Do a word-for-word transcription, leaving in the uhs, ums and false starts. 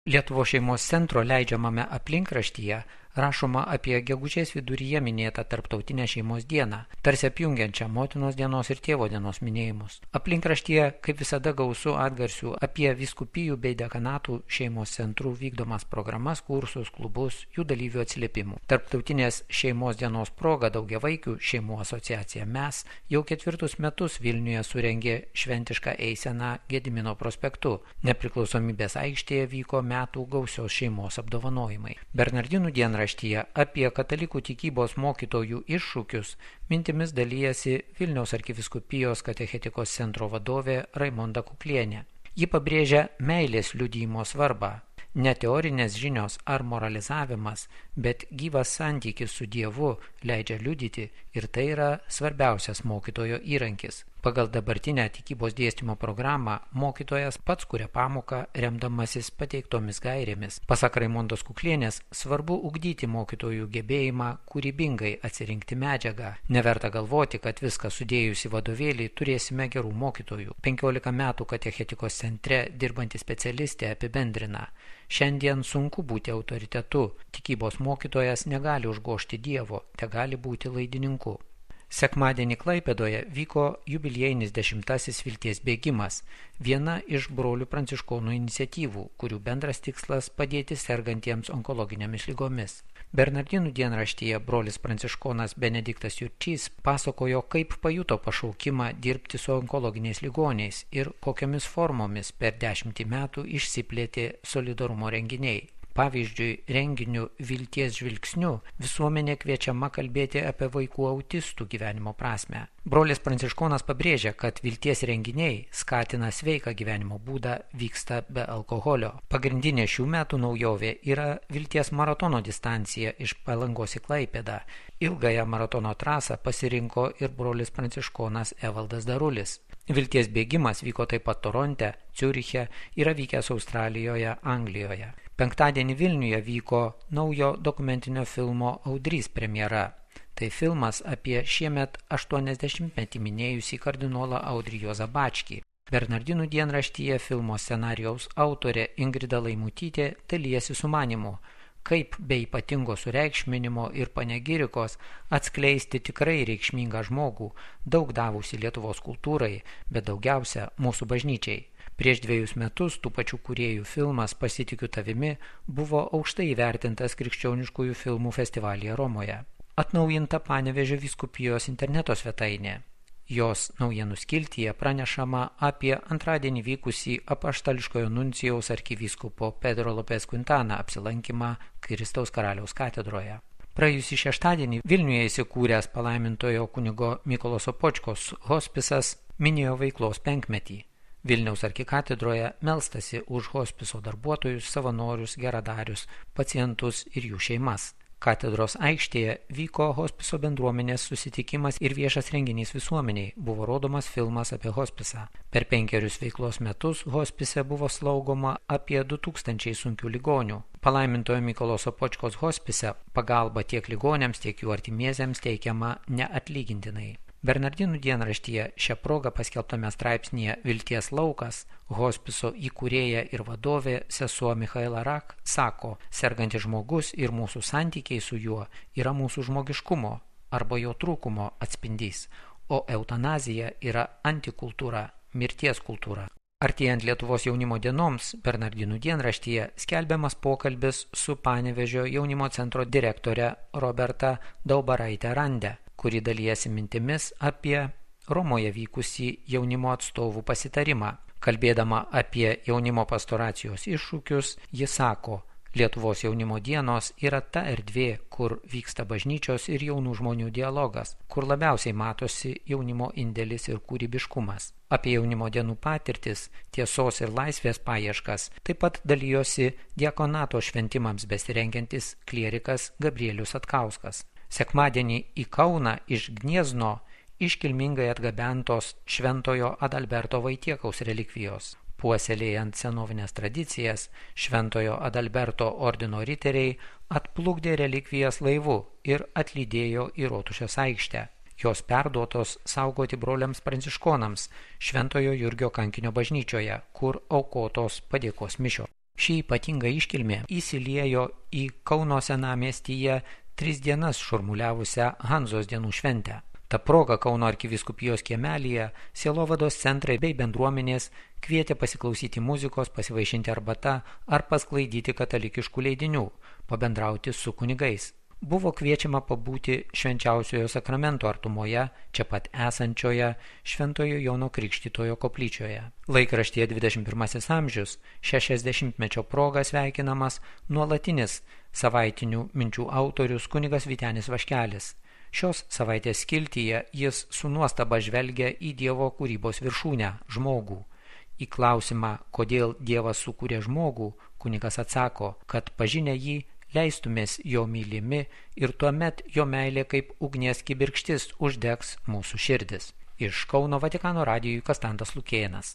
Lietuvos šeimos centro leidžiamame aplinkraštyje rašoma apie gegužės viduryje minėtą Tarptautinę šeimos dieną, tarsi apjungiančią motinos dienos ir tėvo dienos minėjimus. Aplinkraštyje, kaip visada, gausu atgarsių apie vyskupijų bei dekanatų šeimos centrų vykdomas programas, kursus, klubus, jų dalyvių atsiliepimų. Tarptautinės šeimos dienos proga Daugiavaikių šeimų asociacija Mes jau ketvirtus metus Vilniuje surengė šventišką eiseną Gedimino prospektu. Nepriklausomybės aikštėje vyko metų gausios šeimos apdovanojimai. Bernardinų dienraštyje apie katalikų tikybos mokytojų iššūkius mintimis dalijasi Vilniaus arkivyskupijos katechetikos centro vadovė Raimonda Kuklienė. Ji pabrėžia meilės liudijimo svarbą. Ne teorinės žinios ar moralizavimas, bet gyvas santykis su Dievu leidžia liudyti ir tai yra svarbiausias mokytojo įrankis. Pagal dabartinę tikybos dėstymo programą mokytojas pats kuria pamoką remdamasis pateiktomis gairėmis. Pasak Raimondos Kuklienės, svarbu ugdyti mokytojų gebėjimą kūrybingai atsirinkti medžiagą. Neverta galvoti, kad viską sudėjus į vadovėlį turėsime gerų mokytojų. penkiolika metų katechetikos centre dirbanti specialistė apibendrina. Šiandien sunku būti autoritetu. Tikybos mokytojas negali užgožti Dievo, tegali būti laidininku. Sekmadienį Klaipėdoje vyko jubiliejinis dešimtasis vilties bėgimas, viena iš brolių pranciškonų iniciatyvų, kurių bendras tikslas padėti sergantiems onkologinėmis ligomis. Bernardinų dienraštyje brolis pranciškonas Benediktas Jurčys pasakojo, kaip pajuto pašaukimą dirbti su onkologiniais ligoniais ir kokiamis formomis per dešimtį metų išsiplėtė solidarumo renginiai. Pavyzdžiui, renginiu Vilties žvilgsniu visuomenė kviečiama kalbėti apie vaikų autistų gyvenimo prasmę. Brolis pranciškonas pabrėžia, kad vilties renginiai skatina sveiką gyvenimo būdą, vyksta be alkoholio. Pagrindinė šių metų naujovė yra vilties maratono distancija iš Palangos į Klaipėdą. Ilgąją maratono trasą pasirinko ir brolis pranciškonas Evaldas Darulis. Vilties bėgimas vyko taip pat Toronte, Ciuriche, yra vykęs Australijoje, Anglijoje. Penktadienį Vilniuje vyko naujo dokumentinio filmo Audrys premjera. Tai filmas apie šiemet aštuoniasdešimtmetį minėjusį kardinolą Audrį Juozą Bačkį. Bernardinų dienraštyje filmo scenarijaus autorė Ingrida Laimutytė dalijasi sumanymu, kaip be ypatingo sureikšminimo ir panegirikos atskleisti tikrai reikšmingą žmogų, daug davusi Lietuvos kultūrai, bet daugiausia mūsų bažnyčiai. Prieš dviejus metus tų pačių kūrėjų filmas Pasitikiu tavimi buvo aukštai įvertintas krikščioniškųjų filmų festivalyje Romoje. Atnaujinta Panevėžio vyskupijos interneto svetainė. Jos naujienų skiltyje pranešama apie antradienį vykusį apaštališkojo nuncijaus arkivyskupo Pedro Lopez Quintana apsilankymą Kristaus karaliaus katedroje. Praėjusį šeštadienį Vilniuje įsikūręs palaimintojo kunigo Mykolo Sopočkos hospisas minėjo veiklos penkmetį. Vilniaus arkikatedroje melstasi už hospiso darbuotojus, savanorius, geradarius, pacientus ir jų šeimas. Katedros aikštėje vyko hospiso bendruomenės susitikimas ir viešas renginys visuomeniai, buvo rodomas filmas apie hospisą. Per penkerius veiklos metus hospise buvo slaugoma apie du tūkstančiai sunkių ligonių. Palaimintojo Mykolo Sopočkos hospise pagalba tiek ligoniams, tiek jų artimiesiems teikiama neatlygintinai. Bernardinų dienraštyje šią progą paskelbtame straipsnyje Vilties laukas hospiso įkūrėja ir vadovė sesuo Michaela Rak sako, sergantis žmogus ir mūsų santykiai su juo yra mūsų žmogiškumo arba jo trūkumo atspindys, o eutanazija yra antikultūra, mirties kultūra. Artėjant Lietuvos jaunimo dienoms, Bernardinų dienraštyje skelbiamas pokalbis su Panevėžio jaunimo centro direktore Roberta Daubaraite Rande, kuri dalijasi mintimis apie Romoje vykusį jaunimo atstovų pasitarimą. Kalbėdama apie jaunimo pastoracijos iššūkius, ji sako, Lietuvos jaunimo dienos yra ta erdvė, kur vyksta bažnyčios ir jaunų žmonių dialogas, kur labiausiai matosi jaunimo indėlis ir kūrybiškumas. Apie jaunimo dienų patirtis, tiesos ir laisvės paieškas taip pat dalijosi diakonato šventimams besirengiantis klierikas Gabrielius Atkauskas. Sekmadienį į Kauną iš Gniezno iškilmingai atgabentos Šventojo Adalberto Vaitiekaus relikvijos. Puoselėjant senovinės tradicijas, Šventojo Adalberto ordino riteriai atplukdė relikvijas laivu ir atlydėjo į Rotušės aikštę. Jos perduotos saugoti broliams pranciškonams Šventojo Jurgio kankinio bažnyčioje, kur aukotos padėkos mišios. Ši ypatinga iškilmė įsiliejo į Kauno senamiestyje tris dienas šurmuliavusią Hanzos dienų šventę. Ta proga Kauno arkivyskupijos kiemelyje sielovados centrai bei bendruomenės kvietė pasiklausyti muzikos, pasivaišinti arbata ar pasklaidyti katalikiškų leidinių, pabendrauti su kunigais. Buvo kviečiama pabūti švenčiausiojo sakramento artumoje, čia pat esančioje Šventojo Jono Krikštytojo koplyčioje. Laikraštyje dvidešimt pirmasis amžius šešiasdešimtmečio proga sveikinamas nuolatinis savaitinių minčių autorius kunigas Vytenis Vaškelis. Šios savaitės skiltyje jis su nuostaba žvelgia į Dievo kūrybos viršūnę – žmogų. Į klausimą, kodėl Dievas sukūrė žmogų, kunigas atsako, kad pažinę jį leistumės jo mylimi ir tuomet jo meilė kaip ugnies kibirkštis uždegs mūsų širdis. Iš Kauno Vatikano radijui Kastantas Lukėnas.